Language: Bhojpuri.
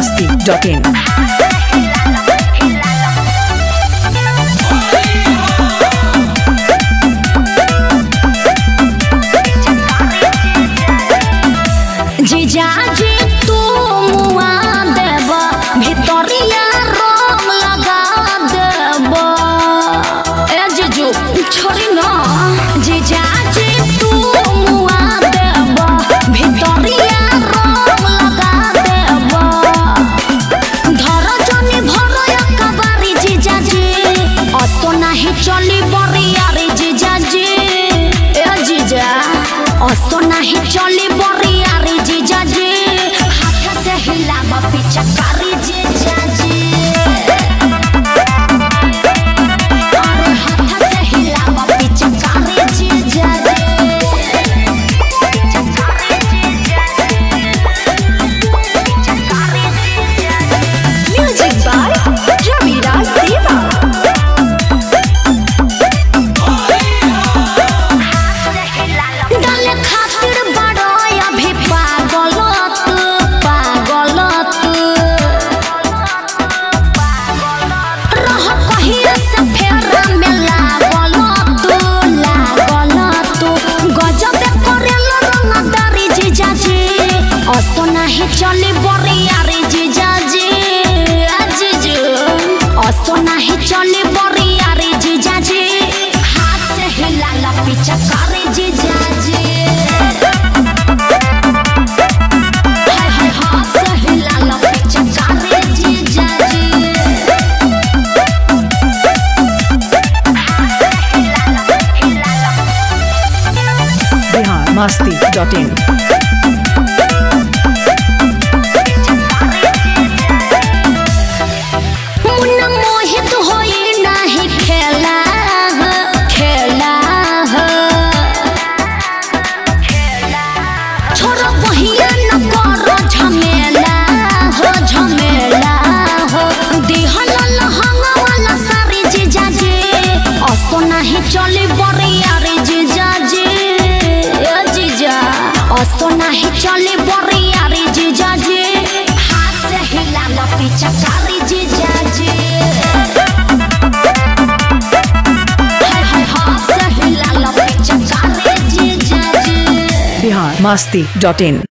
biharmasti.in जीजाजी तू मुआ देब भितरिया रंग लगा देब ए जीजू छोड़ी ना जीजाजी तू मुआ देब भितरिया रंग लगा देब धर जनी भर एकबारी जीजाजी असो नाही चली बरिया रे जीजाजी ए जीजा असो नाही चली बरिया जीजाजी हाथ से हिलावा पीछा कारी जीजाजी अरे हाथ से हिलावा पीछा कारी जीजाजी म्यूजिक बाय रविराज देवा डाले खातिर बड़ो अभी असो नाही चली बरिया रे जीजाजी जीजू असो नाही चली बरिया रे जीजाजी हाथ से हिलाला पीछा करे जीजाजी हाय हाय हाथ से हिलाला पीछा करे जीजाजी biharmasti.in चली बरिया रे जीजाजी जीजा असो नाही चली बरिया रे जीजाजी हाथ से हिलाला पीछा कारी जीजाजी हाय हाय हाथ से हिलाला पीछा कारी जीजाजी biharmasti.in